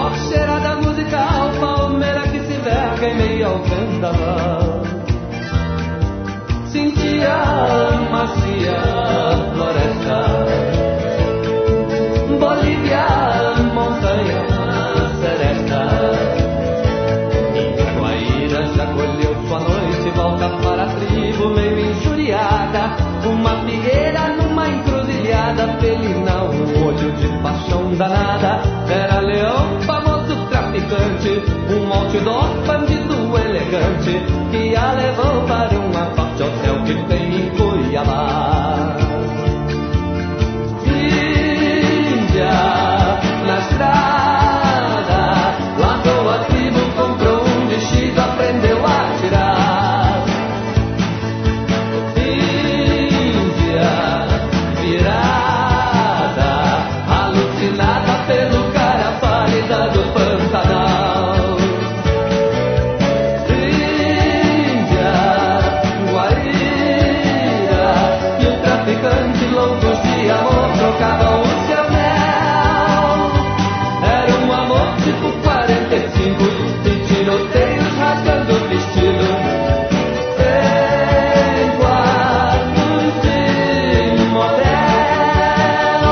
cheirada musical, palmeira que se verga em meio ao vendaval. Sentia macia floresta, Bolívia, montanha seresta. Guaíra já colheu sua noite, volta para a tribo meio injuriada. Uma figueira numa encruzilhada, felina, um olho de paixão danada. Era leão, famoso traficante, um outdoor bandido elegante, que a levou para uma parte hotel que tem em Cuiabá. Índia, na estrada, largou a tribo, comprou um vestido, aprendeu a tirar. Índia, virada, alucinada pelo cara pálida do Pantanal. Índia, Guaíra, e o traficante, loucos de amor, trocavam o seu mel. Era um amor tipo 45, e tiroteios rasgando o vestido, em quartos de motel.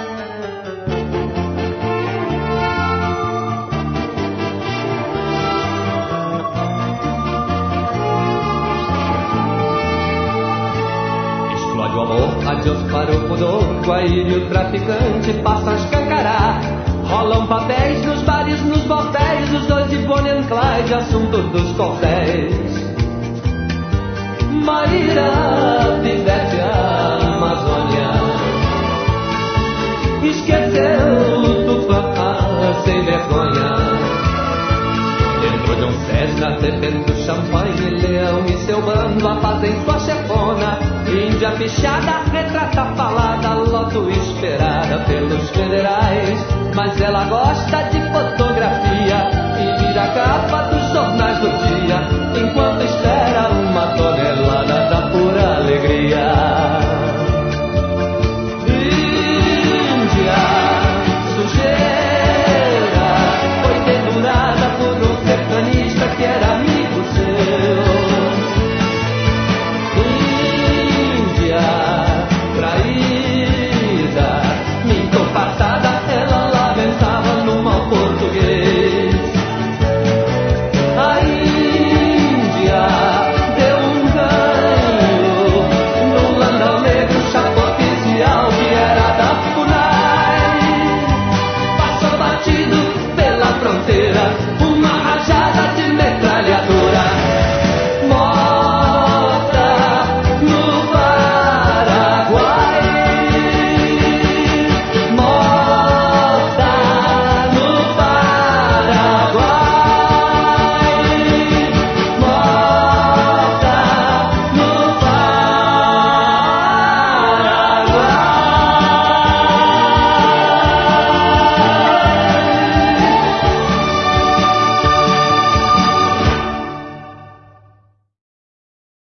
Explode o amor, adeus para o pudor. Guaíra e o traficante passam a escancarar. Rolam papéis nos bares, nos bordéis, os dois de Bonnie and Clyde, assunto dos cordéis. Maíra, Pivete, Amazônia, esqueceu o Tupã, sem vergonha. Dentro de um Cessna, bebendo champanhe, Leão e seu bando a fazem sua chefona. Índia fichada, retrata falada, loto esperada pelos federais. Mas ela gosta de fotografia e vira a capa dos jornais do dia, enquanto espera uma tonelada da pura alegria. Índia, sujeira, foi dedurada por um sertanista que era amigo seu. Índia, traída, mintou passada, ela lamentava no mal português. A Índia deu um ganho no landau negro, chapa oficial que era da FUNAI. Passou batido pela fronteira,